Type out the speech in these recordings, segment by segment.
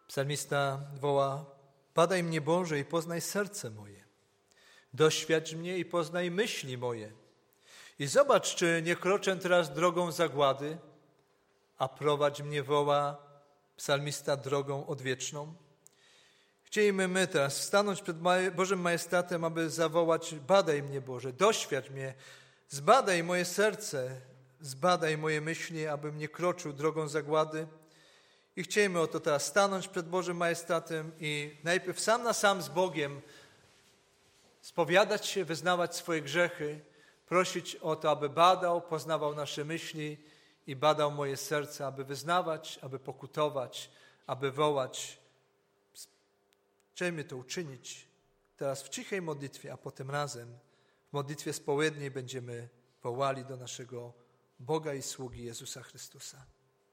Psalmista woła: badaj mnie, Boże, i poznaj serce moje. Doświadcz mnie i poznaj myśli moje. I zobacz, czy nie kroczę teraz drogą zagłady, a prowadź mnie, woła psalmista, drogą odwieczną. Chcielibyśmy my teraz stanąć przed Bożym majestatem, aby zawołać: badaj mnie, Boże, doświadcz mnie, zbadaj moje serce, zbadaj moje myśli, abym nie kroczył drogą zagłady. I chcielibyśmy oto teraz stanąć przed Bożym majestatem i najpierw sam na sam z Bogiem spowiadać się, wyznawać swoje grzechy, prosić o to, aby badał, poznawał nasze myśli i badał moje serce, aby wyznawać, aby pokutować, aby wołać. Chcemy to uczynić teraz w cichej modlitwie, a potem razem w modlitwie spowiedniej będziemy wołali do naszego Boga i sługi Jezusa Chrystusa.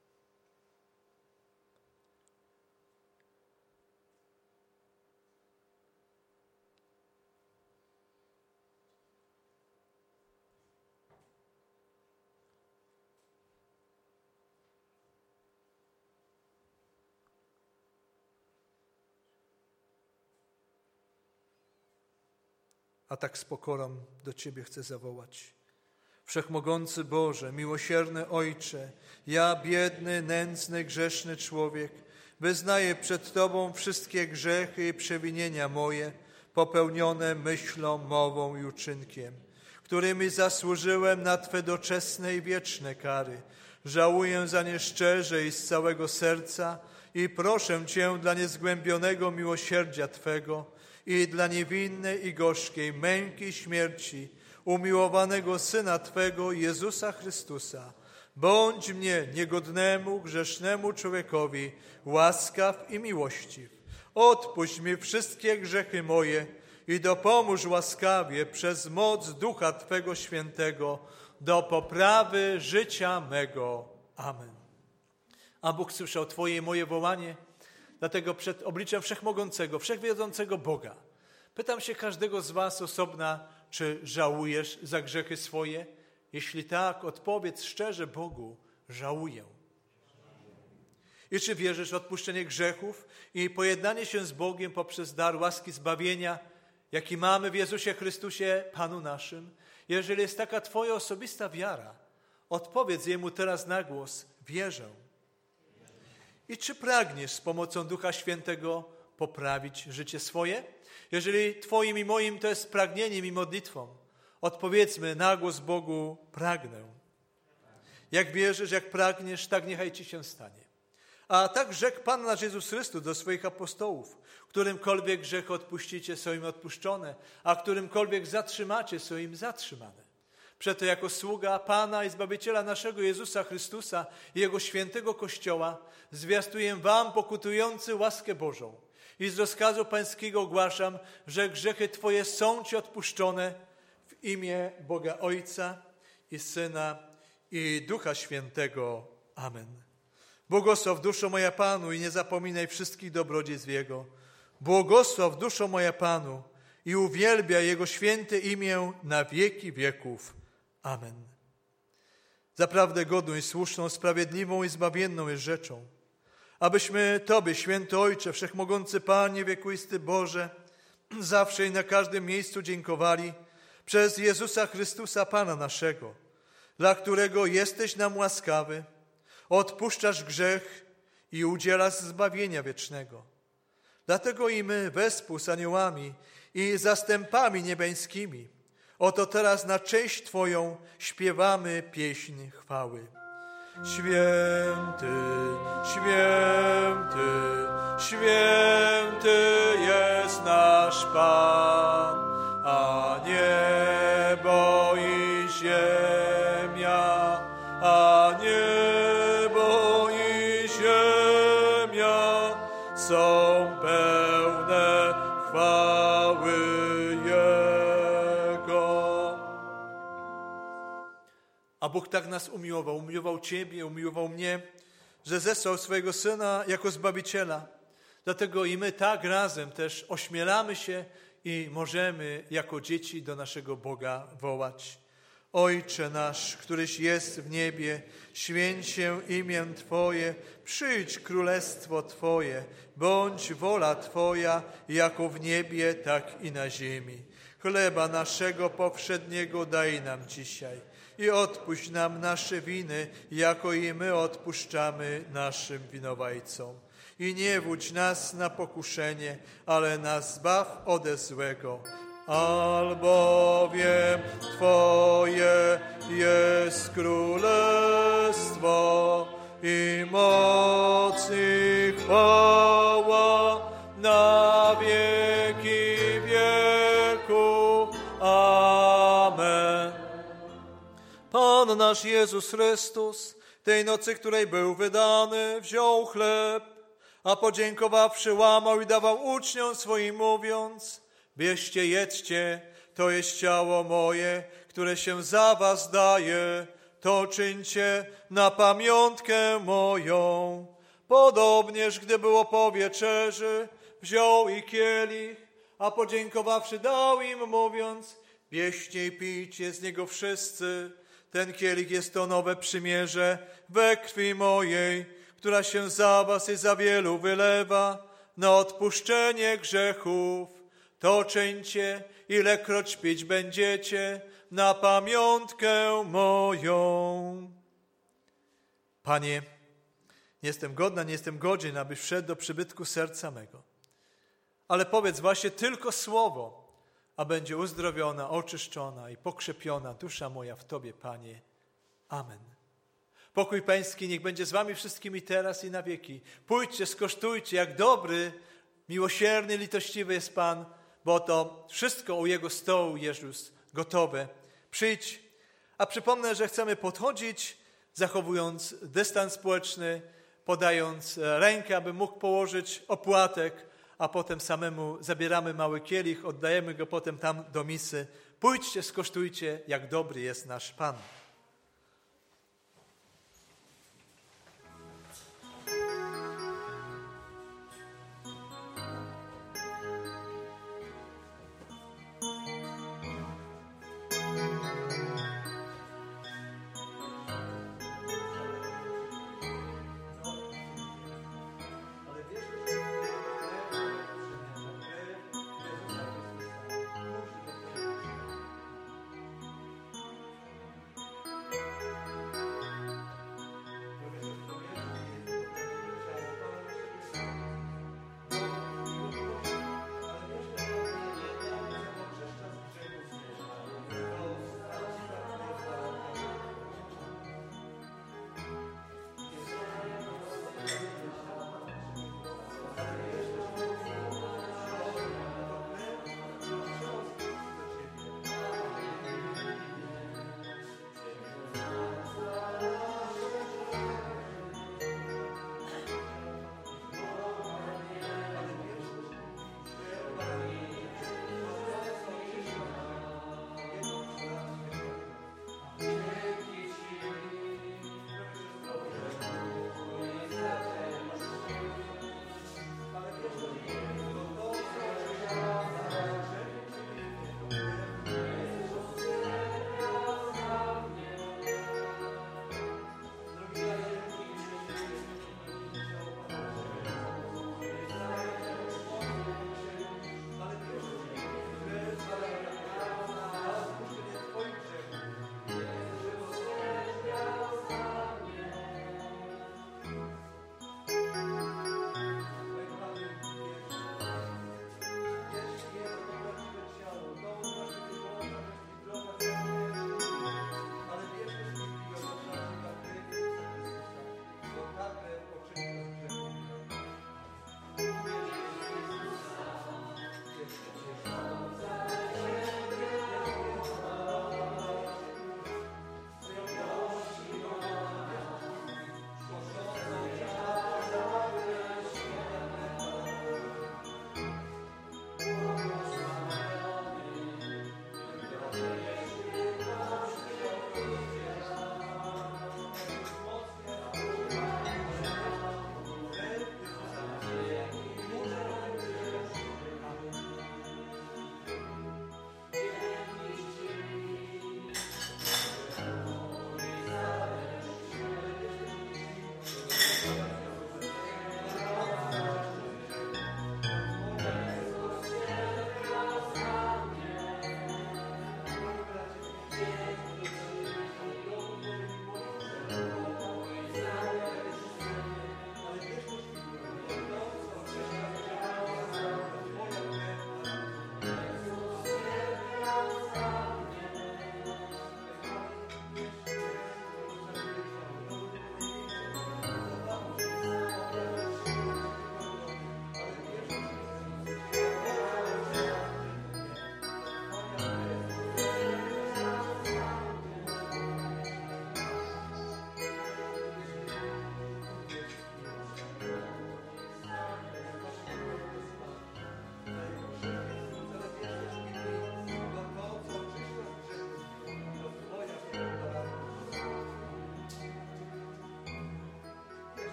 A tak z pokorą do Ciebie chcę zawołać. Wszechmogący Boże, miłosierny Ojcze, ja biedny, nędzny, grzeszny człowiek, wyznaję przed Tobą wszystkie grzechy i przewinienia moje, popełnione myślą, mową i uczynkiem, którymi zasłużyłem na Twe doczesne i wieczne kary. Żałuję za nie szczerze i z całego serca i proszę Cię dla niezgłębionego miłosierdzia Twego i dla niewinnej i gorzkiej męki śmierci umiłowanego Syna Twego, Jezusa Chrystusa. Bądź mnie, niegodnemu, grzesznemu człowiekowi, łaskaw i miłościw. Odpuść mi wszystkie grzechy moje i dopomóż łaskawie przez moc Ducha Twego Świętego do poprawy życia mego. Amen. A Bóg słyszał Twoje i moje wołanie, dlatego przed obliczem Wszechmogącego, Wszechwiedzącego Boga pytam się każdego z was osobna, czy żałujesz za grzechy swoje? Jeśli tak, odpowiedz szczerze Bogu: żałuję. I czy wierzysz w odpuszczenie grzechów i pojednanie się z Bogiem poprzez dar łaski zbawienia, jaki mamy w Jezusie Chrystusie, Panu naszym? Jeżeli jest taka Twoja osobista wiara, odpowiedz Jemu teraz na głos: wierzę. I czy pragniesz z pomocą Ducha Świętego poprawić życie swoje? Jeżeli Twoim i moim to jest pragnieniem i modlitwą, odpowiedzmy na głos Bogu: pragnę. Jak wierzysz, jak pragniesz, tak niechaj Ci się stanie. A tak rzekł Pan nasz Jezus Chrystus do swoich apostołów: którymkolwiek grzech odpuścicie, są im odpuszczone, a którymkolwiek zatrzymacie, są im zatrzymane. Przeto jako sługa Pana i Zbawiciela naszego Jezusa Chrystusa i Jego świętego Kościoła zwiastuję wam, pokutujący, łaskę Bożą i z rozkazu Pańskiego ogłaszam, że grzechy Twoje są Ci odpuszczone w imię Boga Ojca i Syna i Ducha Świętego. Amen. Błogosław duszo moja Panu i nie zapominaj wszystkich dobrodziejstw Jego. Błogosław duszo moja Panu i uwielbiaj Jego święte imię na wieki wieków. Amen. Zaprawdę godną i słuszną, sprawiedliwą i zbawienną jest rzeczą, abyśmy Tobie, święty Ojcze, wszechmogący Panie, wiekuisty Boże, zawsze i na każdym miejscu dziękowali przez Jezusa Chrystusa, Pana naszego, dla którego jesteś nam łaskawy, odpuszczasz grzech i udzielasz zbawienia wiecznego. Dlatego i my wespół z aniołami i zastępami niebiańskimi oto teraz na cześć Twoją śpiewamy pieśń chwały. Święty, święty, święty jest nasz Pan, a niebo i ziemia, a niebo i ziemia są pełne chwały Jego. A Bóg tak nas umiłował Ciebie, umiłował mnie, że zesłał swojego Syna jako Zbawiciela. Dlatego i my tak razem też ośmielamy się i możemy jako dzieci do naszego Boga wołać: Ojcze nasz, któryś jest w niebie, święć się imię Twoje, przyjdź królestwo Twoje, bądź wola Twoja, jako w niebie, tak i na ziemi. Chleba naszego powszedniego daj nam dzisiaj i odpuść nam nasze winy, jako i my odpuszczamy naszym winowajcom. I nie wódź nas na pokuszenie, ale nas zbaw ode złego. Albowiem Twoje jest królestwo i moc i chwała na wieki wieku. Amen. Pan nasz Jezus Chrystus, tej nocy, której był wydany, wziął chleb, a podziękowawszy łamał i dawał uczniom swoim, mówiąc: bierzcie, jedzcie, to jest ciało moje, które się za was daje, to czyńcie na pamiątkę moją. Podobnież, gdy było po wieczerzy, wziął i kielich, a podziękowawszy dał im, mówiąc: bierzcie i pijcie z niego wszyscy. Ten kielich jest to nowe przymierze we krwi mojej, która się za was i za wielu wylewa na odpuszczenie grzechów. To czyńcie, ilekroć pić będziecie, na pamiątkę moją. Panie, nie jestem godna, nie jestem godzien, abyś wszedł do przybytku serca mego. Ale powiedz właśnie tylko słowo, a będzie uzdrowiona, oczyszczona i pokrzepiona dusza moja w Tobie, Panie. Amen. Pokój Pański niech będzie z wami wszystkimi teraz i na wieki. Pójdźcie, skosztujcie, jak dobry, miłosierny, litościwy jest Pan, bo to wszystko u Jego stołu jest już gotowe. Przyjdź. A przypomnę, że chcemy podchodzić, zachowując dystans społeczny, podając rękę, aby mógł położyć opłatek, a potem samemu zabieramy mały kielich, oddajemy go potem tam do misy. Pójdźcie, skosztujcie, jak dobry jest nasz Pan.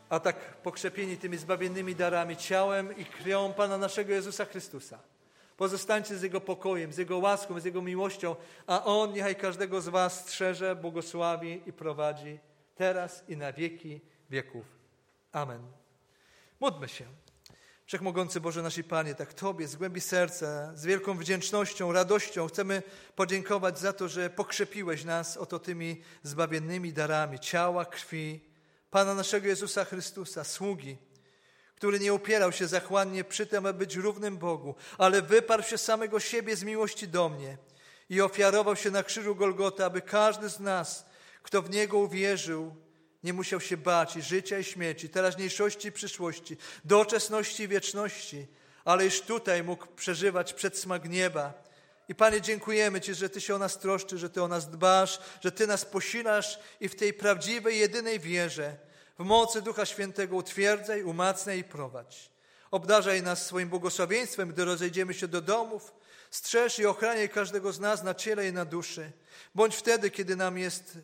a tak pokrzepieni tymi zbawiennymi darami, ciałem i krwią Pana naszego Jezusa Chrystusa. Pozostańcie z Jego pokojem, z Jego łaską, z Jego miłością, a On niechaj każdego z was strzeże, błogosławi i prowadzi teraz i na wieki wieków. Amen. Módlmy się. Wszechmogący Boże nasz Panie, tak Tobie z głębi serca, z wielką wdzięcznością, radością chcemy podziękować za to, że pokrzepiłeś nas oto tymi zbawiennymi darami ciała, krwi Pana naszego Jezusa Chrystusa, sługi, który nie upierał się zachłannie przy tym, aby być równym Bogu, ale wyparł się samego siebie z miłości do mnie i ofiarował się na krzyżu Golgoty, aby każdy z nas, kto w Niego uwierzył, nie musiał się bać i życia i śmierci, teraźniejszości i przyszłości, doczesności i wieczności, ale już tutaj mógł przeżywać przedsmak nieba. I Panie, dziękujemy Ci, że Ty się o nas troszczysz, że Ty o nas dbasz, że Ty nas posilasz i w tej prawdziwej, jedynej wierze, w mocy Ducha Świętego utwierdzaj, umacniaj i prowadź. Obdarzaj nas swoim błogosławieństwem, gdy rozejdziemy się do domów. Strzeż i ochraniaj każdego z nas na ciele i na duszy. Bądź wtedy, kiedy nam jest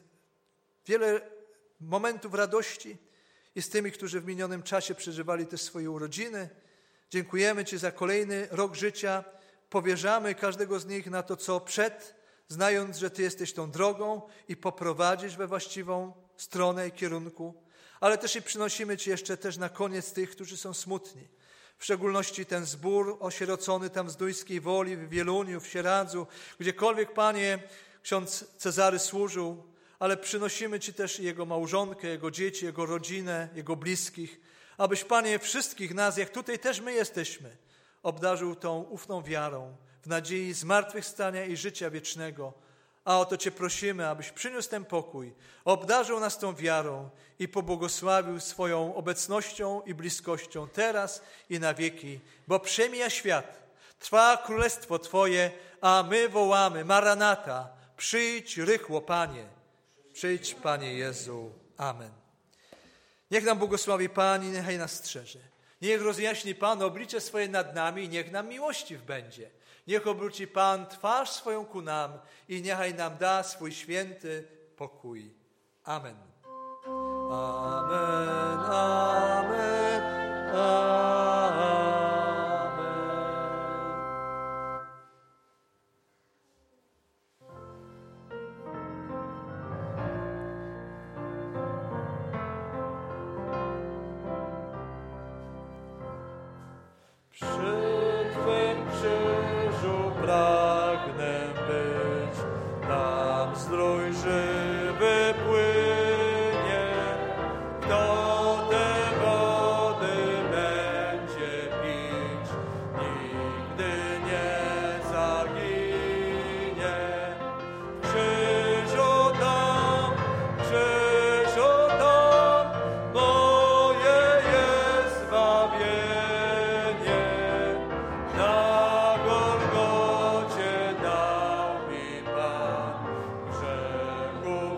wiele momentów radości i z tymi, którzy w minionym czasie przeżywali też swoje urodziny. Dziękujemy Ci za kolejny rok życia. Powierzamy każdego z nich na to, co przed, znając, że Ty jesteś tą drogą i poprowadzisz we właściwą stronę i kierunku. Ale też i przynosimy Ci jeszcze też na koniec tych, którzy są smutni. W szczególności ten zbór osierocony tam z Dujskiej Woli, w Wieluniu, w Sieradzu, gdziekolwiek, Panie, ksiądz Cezary służył, ale przynosimy Ci też jego małżonkę, jego dzieci, jego rodzinę, jego bliskich, abyś, Panie, wszystkich nas, jak tutaj też my jesteśmy, obdarzył tą ufną wiarą w nadziei zmartwychwstania i życia wiecznego. A o to Cię prosimy, abyś przyniósł ten pokój, obdarzył nas tą wiarą i pobłogosławił swoją obecnością i bliskością teraz i na wieki, bo przemija świat, trwa królestwo Twoje, a my wołamy: Maranata, przyjdź rychło, Panie. Przyjdź, Panie Jezu. Amen. Niech nam błogosławi Pan i niechaj nas strzeże. Niech rozjaśni Pan oblicze swoje nad nami i niech nam miłościw będzie. Niech obróci Pan twarz swoją ku nam i niechaj nam da swój święty pokój. Amen. Amen, amen, amen. Przy Twym krzyżu pragnę być, tam zdrój żywy płynie. Kto te wody będzie pić, nigdy nie zaginie. Krzyżu tam, moje jest zbawienie. Na Golgocie dał mi Pan grzechów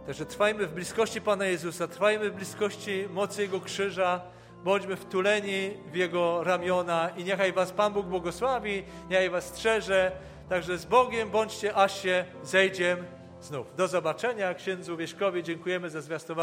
Także trwajmy w bliskości Pana Jezusa, trwajmy w bliskości mocy Jego krzyża, bądźmy wtuleni w Jego ramiona i niechaj was Pan Bóg błogosławi, niechaj was strzeże. Także z Bogiem bądźcie, aż się zejdziem znów. Do zobaczenia. Księdzu Wieśkowi dziękujemy za zwiastowanie.